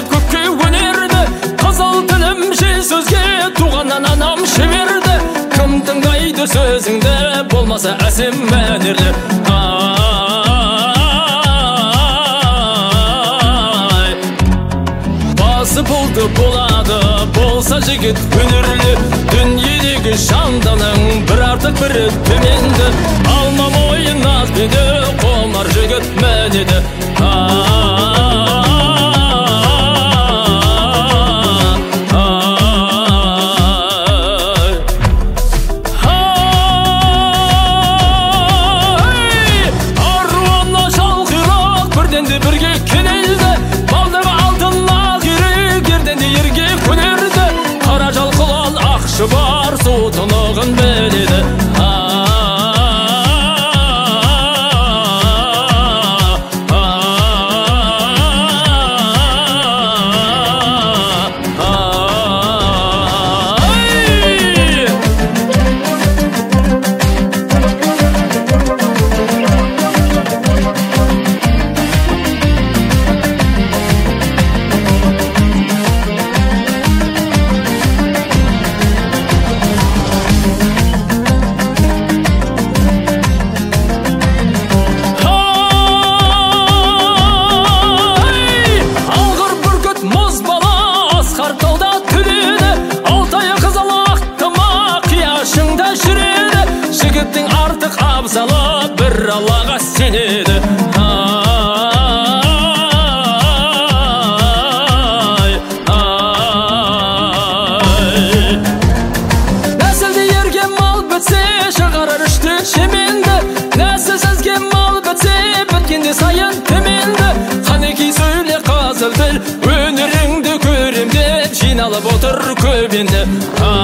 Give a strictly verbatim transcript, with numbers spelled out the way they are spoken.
көкке өнерді, қызыл тілімше сөзге туғаннан анам шеберді. Кім тыңдайды сөзіңді, болмаса әсем мәнерлі. Ай, басы болды болады, болса жігіт өнерлі. Дүниедегі жанданың бір артық бірі төменді. Алма мойын аз беді, қонар жігіт мәнеді. Бірденде бірге кенелді, балдағы алтынла керек, ерденде ерге көнерді. Қара жалқылан ақшы бар, су тұнығын біледі. Жігіттің артық абзалы бір Аллаға сенеді. Ай, ай. Нәсілді ерге мал бітсе, шығарар үшті шеменді. Нәсілсізге мал бітсе, біткенде сайын төменді. Қанекей сөйле қызыл тіл, өнеріңді көрем деп жиналып отыр көбенді.